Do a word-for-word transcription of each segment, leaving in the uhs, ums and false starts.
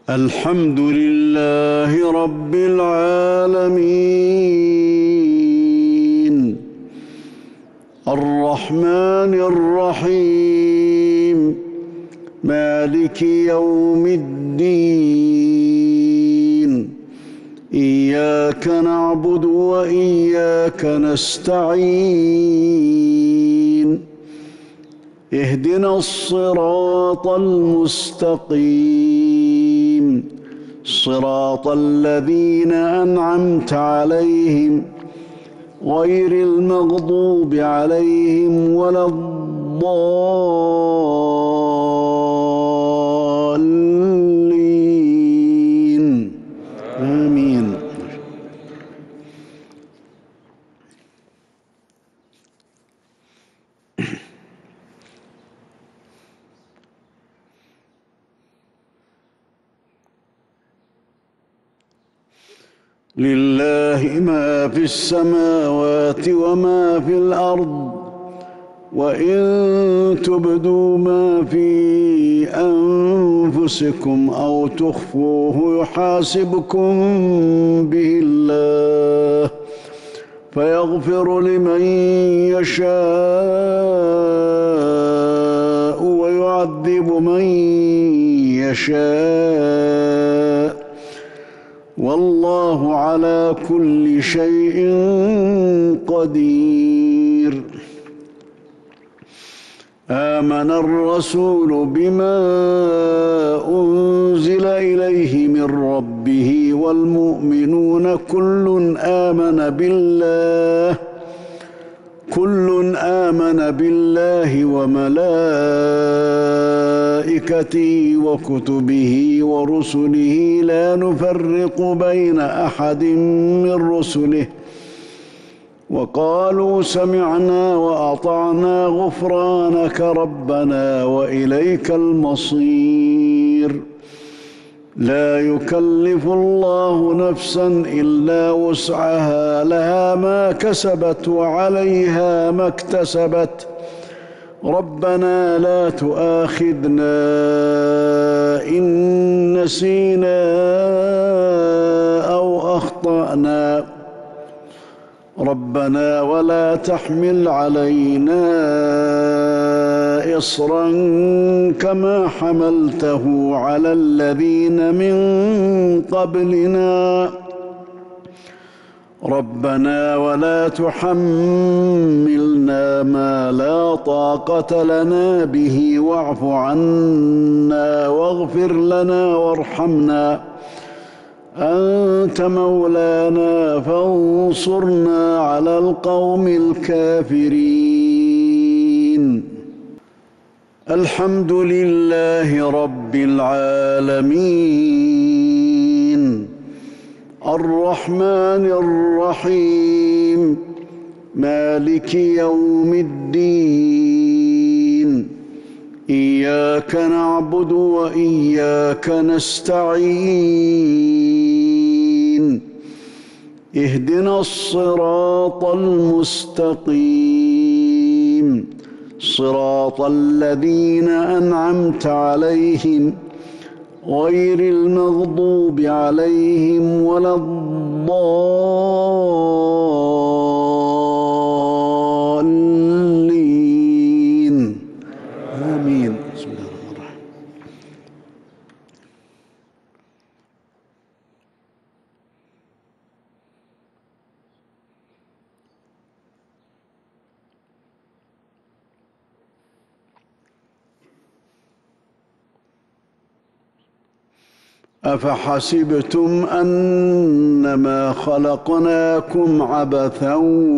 الحمد لله رب العالمين الرحمن الرحيم مالك يوم الدين إياك نعبد وإياك نستعين اهدنا الصراط المستقيم صراط الذين أنعمت عليهم غير المغضوب عليهم ولا الضالين آمين. لله ما في السماوات وما في الأرض وإن تبدوا ما في أنفسكم أو تخفوه يحاسبكم به الله فيغفر لمن يشاء ويعذب من يشاء والله على كل شيء قدير. آمن الرسول بما أنزل إليه من ربه والمؤمنون كل آمن بالله كل آمن بالله وملائكته وكتبه ورسله لا نفرق بين أحد من رسله وقالوا سمعنا وأطعنا غفرانك ربنا وإليك المصير. لا يكلف الله نفسا إلا وسعها لها ما كسبت وعليها ما اكتسبت ربنا لا تؤاخذنا إن نسينا أو أخطأنا ربنا ولا تحمل علينا إصرا كما حملته على الذين من قبلنا ربنا ولا تحملنا ما لا طاقة لنا به واعف عنا واغفر لنا وارحمنا أنت مولانا فانصرنا على القوم الكافرين. الحمد لله رب العالمين الرحمن الرحيم مالك يوم الدين إياك نعبد وإياك نستعين اهدنا الصراط المستقيم صراط الذين أنعمت عليهم غير المغضوب عليهم ولا الضالين آمين. بسم الله الرحمن الرحيم. أفحسبتم أنما خلقناكم عبثا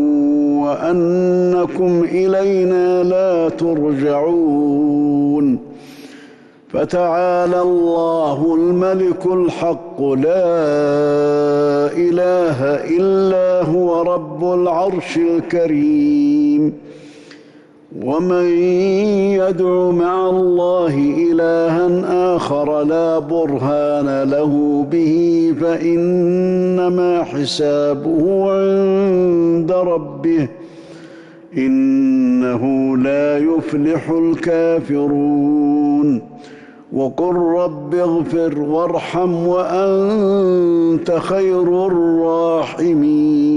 وأنكم إلينا لا ترجعون فتعالى الله الملك الحق لا إله إلا هو رب العرش الكريم. ومن يدع مع الله إلها آخر لا برهان له به فإنما حسابه عند ربه إنه لا يفلح الكافرون. وقل رب اغفر وارحم وأنت خير الراحمين.